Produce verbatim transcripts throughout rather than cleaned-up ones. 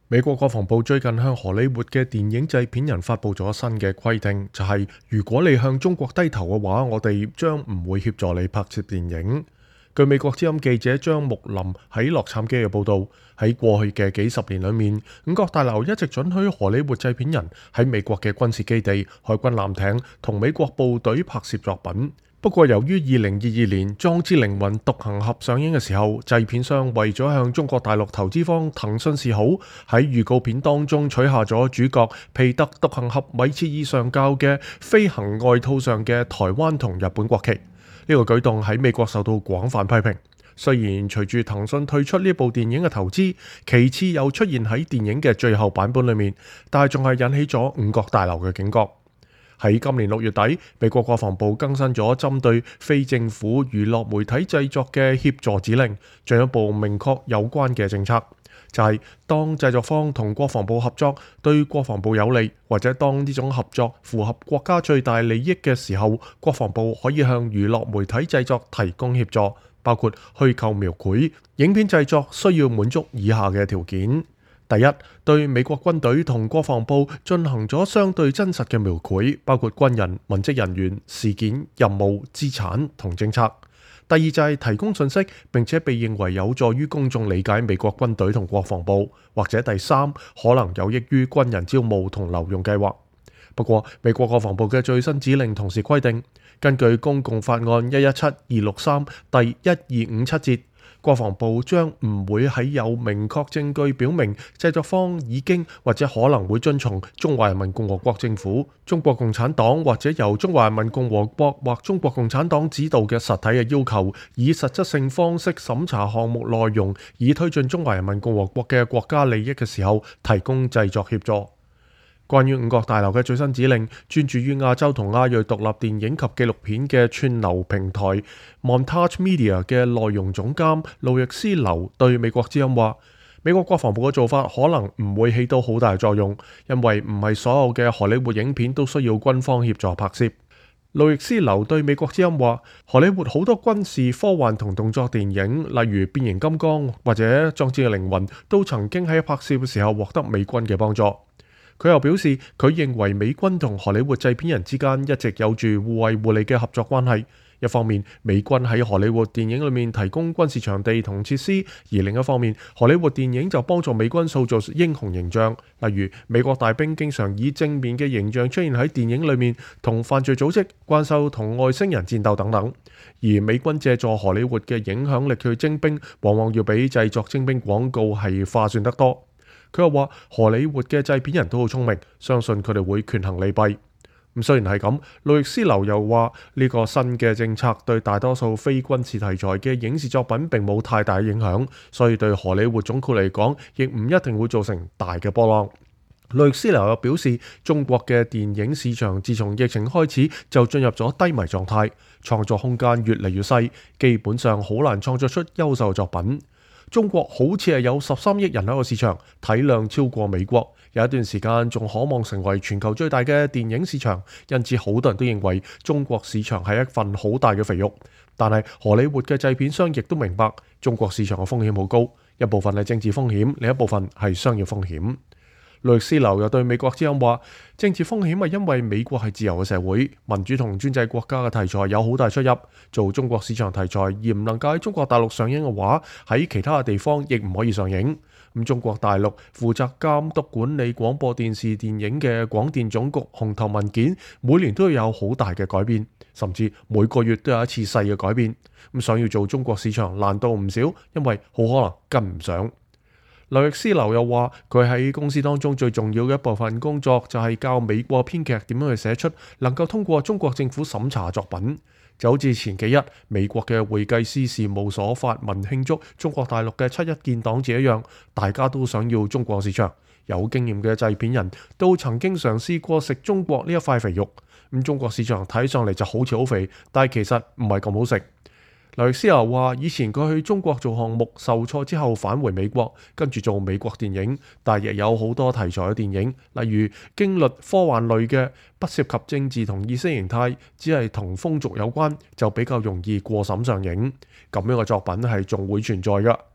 美國國防部最近向荷里活嘅電影製片人發佈咗新嘅規定，就係如果你向中國低頭嘅話，我哋將唔會協助你拍攝電影。據美國之音記者張木林喺洛杉磯嘅報導，喺過去嘅幾十年裏面，五角大樓一直准許荷里活製片人喺美國嘅軍事基地、海軍艦艇同美國部隊拍攝作品。不過，由於二零二二年《壯志凌雲獨行俠》上映嘅時候，製片商為咗向中國大陸投資方騰訊示好，喺預告片當中取下咗主角皮特獨行俠米切爾上校嘅飛行外套上嘅台灣同日本國旗。呢個舉動喺美國受到廣泛批評。雖然隨住騰訊退出呢部電影嘅投資，其次又出現喺電影嘅最後版本裏面，但係仲係引起咗五角大樓嘅警覺。喺今年六月底，美國國防部更新咗針對非政府娛樂媒體製作嘅協助指令，進一步明確有關嘅政策，就係當製作方同國防部合作對國防部有利，或者當呢種合作符合國家最大利益嘅時候，國防部可以向娛樂媒體製作提供協助，包括虛構描繪。影片製作需要滿足以下嘅條件。第一，對美國軍隊同國防部進行咗相對真實嘅描繪，包括軍人、文職人員、事件、任務、資產同政策。第二就係提供信息，並且被認為有助於公眾理解美國軍隊同國防部，或者第三，可能有益於軍人招募同留用計劃。不過，美國國防部嘅最新指令同時規定，根據公共法案一一七二六三第一二五七節，國防部將唔會喺有明確證據表明製作方已經或者可能會遵從中華人民共和國政府、中國共產黨或者由中華人民共和國或中國共產黨指導嘅實體嘅要求，以實質性方式審查項目內容，以推進中華人民共和國嘅國家利益嘅時候，提供製作協助。關於五角大樓嘅最新指令，專注於亞洲同亞裔獨立電影及紀錄片嘅串流平台 Montage Media 嘅內容總監路易斯劉對美國之音話：美國國防部嘅做法可能唔會起到好大作用，因為唔係所有嘅荷里活影片都需要軍方協助拍攝。路易斯劉對美國之音話：荷里活好多軍事、科幻同動作電影，例如變形金剛或者壯志嘅凌雲，都曾經喺拍攝嘅時候獲得美軍嘅幫助。佢又表示，佢認為美軍同荷里活製片人之間一直有住互惠互利嘅合作關係。一方面，美軍喺荷里活電影裏面提供軍事場地同設施，而另一方面，荷里活電影就幫助美軍塑造英雄形象。例如，美國大兵經常以正面嘅形象出現喺電影裏面，同犯罪組織、怪獸同外星人戰鬥等等。而美軍借助荷里活嘅影響力去徵兵，往往要比製作徵兵廣告係划算得多。佢又話：荷里活嘅製片人都好聰明，相信佢哋會權衡利弊。咁雖然係咁，路易斯劉又話呢個新嘅政策對大多數非軍事題材嘅影視作品並冇太大影響，所以對荷里活總括嚟講，亦唔一定會造成大嘅波浪。路易斯劉又表示，中國嘅電影市場自從疫情開始就進入咗低迷狀態，創作空間越嚟越細，基本上好難創作出優秀作品。中國好似係有十三億人口嘅市場，體量超過美國，有一段時間仲可望成為全球最大嘅電影市場，因此好多人都認為中國市場係一份好大嘅肥肉。但係荷里活嘅製片商亦都明白中國市場嘅風險好高，一部分係政治風險，另一部分係商業風險。路易斯劉又對美國之音話：政治風險係因為美國係自由嘅社會，民主同專制國家嘅題材有好大出入。做中國市場題材而唔能夠喺中國大陸上映嘅話，喺其他嘅地方亦唔可以上映。咁中國大陸負責監督管理廣播電視電影嘅廣電總局紅頭文件，每年都要有好大嘅改變，甚至每個月都有一次細嘅改變。咁想要做中國市場難度唔少，因為好可能跟唔上。路易斯劉又話：佢喺公司當中最重要嘅一部分工作就係教美國編劇點樣去寫出能夠通過中國政府審查作品。就好似前幾日美國嘅會計師事務所發文慶祝中國大陸嘅七一建黨節一樣，大家都想要中國市場。有經驗嘅製片人都曾經嘗試過食中國呢一塊肥肉。咁中國市場睇上嚟就好似好肥，但係其實唔係咁好食。路易斯劉話：以前佢去中國做項目，受挫之後返回美國，跟住做美國電影，但亦有好多題材嘅電影，例如驚慄科幻類嘅，不涉及政治同意識形態，只係同風俗有關，就比較容易過審上映。咁樣嘅作品係仲會存在㗎。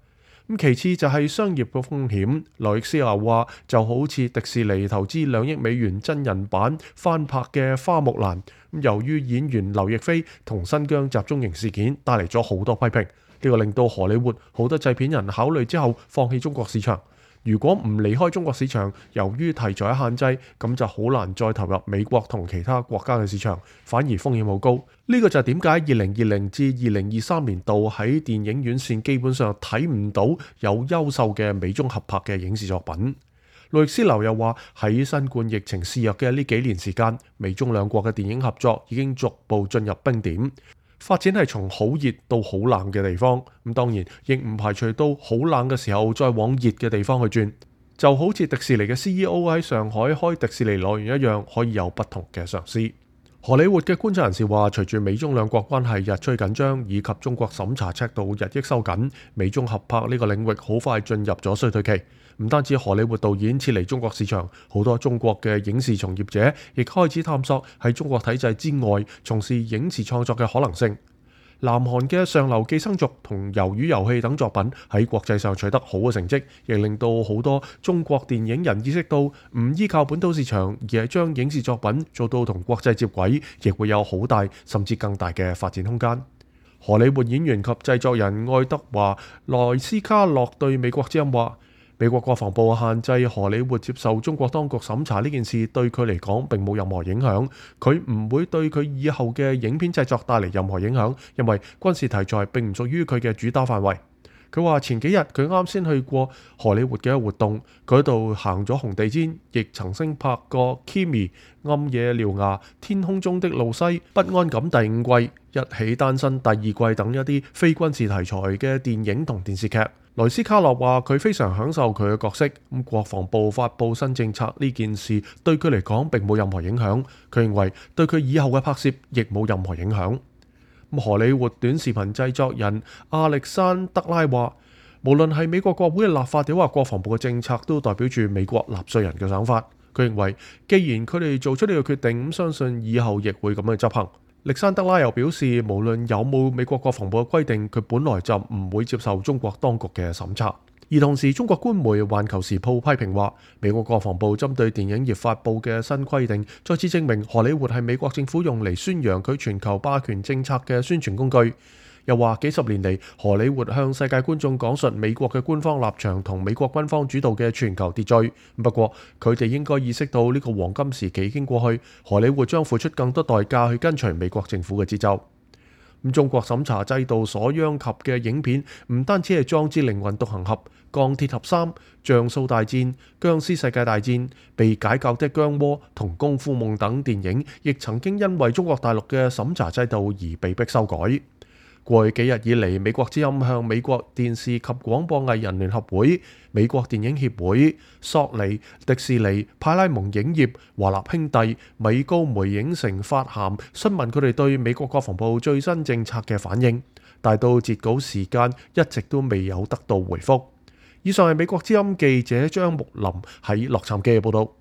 咁其次就係商業嘅風險。羅易斯拿話就好似迪士尼投資兩億美元真人版翻拍嘅花木蘭，咁由於演員劉亦菲同新疆集中營事件帶嚟咗好多批評，呢個令到荷里活好多製片人考慮之後放棄中國市場。如果唔離開中國市場，由於題材限制，咁就好難再投入美國同其他國家嘅市場，反而風險好高。呢個就係點解二零二零至二零二三年度喺電影院線基本上睇唔到有優秀嘅美中合拍嘅影視作品。路易斯流又話喺新冠疫情肆虐嘅呢幾年時間，美中兩國嘅電影合作已經逐步進入冰點。發展係從好熱到好冷嘅地方，咁當然亦唔排除到好冷嘅時候再往熱嘅地方去轉，就好似迪士尼嘅 C E O 喺上海開迪士尼樂園一樣，可以有不同嘅嘗試。荷里活嘅觀察人士話，隨住美中兩國關係日趨緊張，以及中國審查尺度日益收緊，美中合拍呢個領域好快進入咗衰退期。唔單止荷里活導演撤離中國市場，好多中國嘅影視從業者亦開始探索喺中國體制之外從事影視創作嘅可能性。南韓嘅上流寄生族同魷魚遊戲等作品喺國際上取得好嘅成績，亦令到好多中國電影人意識到唔依靠本土市場，而係將影視作品做到同國際接軌，亦會有好大甚至更大嘅發展空間。荷里活演員及製作人愛德華萊斯卡洛對美國之音話，美國國防部限制荷里活接受中國當局審查呢件事對佢嚟講並冇任何影響，佢唔會對佢以後嘅影片製作帶嚟任何影響，因為軍事題材並唔屬於佢嘅主打範圍。佢話前幾日佢啱先去過荷里活嘅活動，佢喺度行咗紅地毯，亦曾經拍過 Kimi、暗夜獠牙、天空中的露西、不安感第五季、一起單身第二季等一啲非軍事題材嘅電影同電視劇。萊斯卡洛話佢非常享受佢嘅角色，咁國防部發布新政策呢件事對佢嚟講並冇任何影響，佢認為對佢以後嘅拍攝亦冇任何影響。荷里活短視頻製作人亞歷山德拉話，無論係美國國會嘅立法，定或國防部嘅政策，都代表住美國納稅人嘅想法。佢認為既然佢哋做出呢個決定，咁相信以後亦會咁樣執行。歷山德拉又表示，無論有冇美國國防部嘅規定，佢本來就唔會接受中國當局嘅審查。而同時，中國官媒《環球時報》批評話，美國國防部針對電影業發布嘅新規定，再次證明荷里活係美國政府用嚟宣揚佢全球霸權政策嘅宣傳工具。又話幾十年嚟，荷里活向世界觀眾講述美國嘅官方立場同美國軍方主導嘅全球秩序。不過，佢哋應該意識到呢個黃金時期已經過去，荷里活將付出更多代價去跟隨美國政府嘅節奏。咁中國審查制度所殃及嘅影片，唔單止係壯志凌雲獨行俠、鋼鐵俠三、像素大戰、僵屍世界大戰、被解救的姜窩同功夫夢等電影，亦曾經因為中國大陸嘅審查制度而被迫修改。過去幾日以嚟，美國之音向美國電視及廣播藝人聯合會、美國電影協會、索尼、迪士尼、派拉蒙影業、華納兄弟、米高梅影城發函，詢問佢哋對美國國防部最新政策嘅反應，但到截稿時間一直都未有得到回覆。以上係美國之音記者張木林喺洛杉磯嘅報道。